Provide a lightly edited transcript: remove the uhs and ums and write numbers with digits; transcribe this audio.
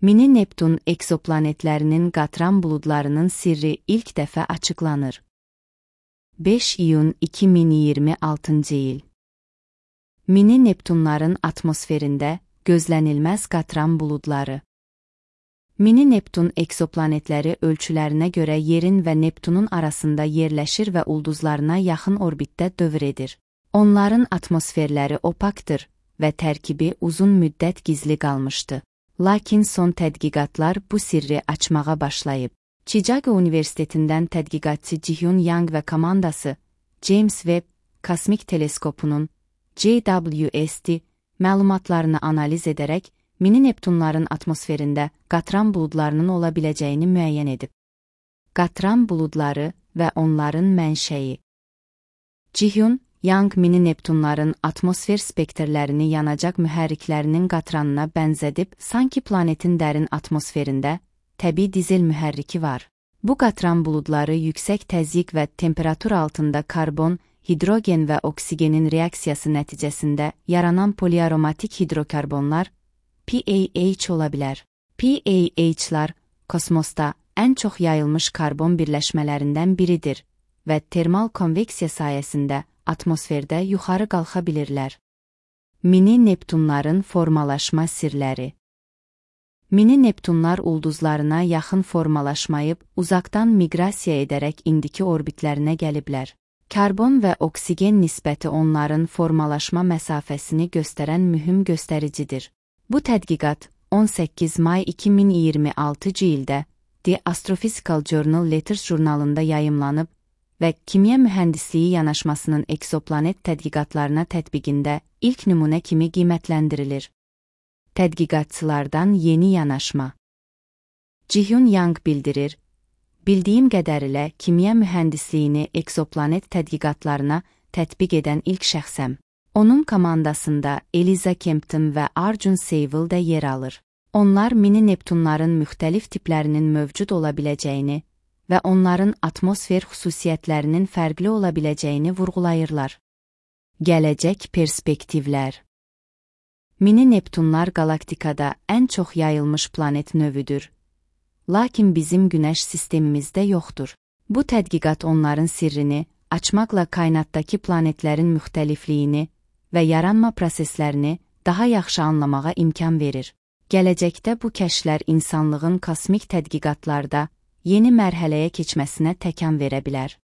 Mini Neptun eksoplanetlərinin qatran buludlarının sirri ilk dəfə açıqlanır. 5 iyun 2026 il. Mini Neptunların atmosferində gözlənilməz qatran buludları. Mini Neptun eksoplanetləri ölçülərinə görə yerin və Neptunun arasında yerləşir və ulduzlarına yaxın orbitdə dövr edir. Onların atmosferləri opakdır və tərkibi uzun müddət gizli qalmışdı. Lakin son tədqiqatlar bu sirri açmağa başlayıb. Chicago Universitetindən tədqiqatçı Ji-Hyun Yang və komandası James Webb Kosmik Teleskopunun JWST məlumatlarını analiz edərək mini Neptunların atmosferində qatran buludlarının ola biləcəyini müəyyən edib. Qatran buludları və onların mənşəyi. Ji-Hyun Yang mini Neptunların atmosfer spektrlərini yanacaq mühərriklərinin qatranına bənzədib, sanki planetin dərin atmosferində təbii dizel mühərriki var. Bu qatran buludları yüksək təzyiq və temperatur altında karbon, hidrogen və oksigenin reaksiyası nəticəsində yaranan poliaromatik hidrokarbonlar PAH ola bilər. PAH-lar kosmosda ən çox yayılmış karbon birləşmələrindən biridir və termal konveksiya sayəsində atmosferdə yuxarı qalxa bilirlər. Mini Neptunların formalaşma sirləri. Mini Neptunlar ulduzlarına yaxın formalaşmayıb, uzaqdan miqrasiya edərək indiki orbitlərinə gəliblər. Karbon və oksigen nisbəti onların formalaşma məsafəsini göstərən mühüm göstəricidir. Bu tədqiqat 18 may 2026 ildə The Astrophysical Journal Letters jurnalında yayımlanıb və kimya mühəndisliyi yanaşmasının eksoplanet tədqiqatlarına tətbiqində ilk nümunə kimi qiymətləndirilir. Tədqiqatçılardan yeni yanaşma. Ji-Hyun Yang bildirir, bildiyim qədərilə kimya mühəndisliyini eksoplanet tədqiqatlarına tətbiq edən ilk şəxsəm. Onun komandasında Eliza Kempton və Arjun Seyvil də yer alır. Onlar mini Neptunların müxtəlif tiplərinin mövcud ola biləcəyini və onların atmosfer xüsusiyyətlərinin fərqli ola biləcəyini vurğulayırlar. Gələcək perspektivlər. Mini Neptunlar qalaktikada ən çox yayılmış planet növüdür. Lakin bizim Günəş sistemimizdə yoxdur. Bu tədqiqat onların sirrini açmaqla kainatdakı planetlərin müxtəlifliyini və yaranma proseslərini daha yaxşı anlamağa imkan verir. Gələcəkdə bu kəşflər insanlığın kosmik tədqiqatlarda yeni mərhələyə keçməsinə təkan verə bilər.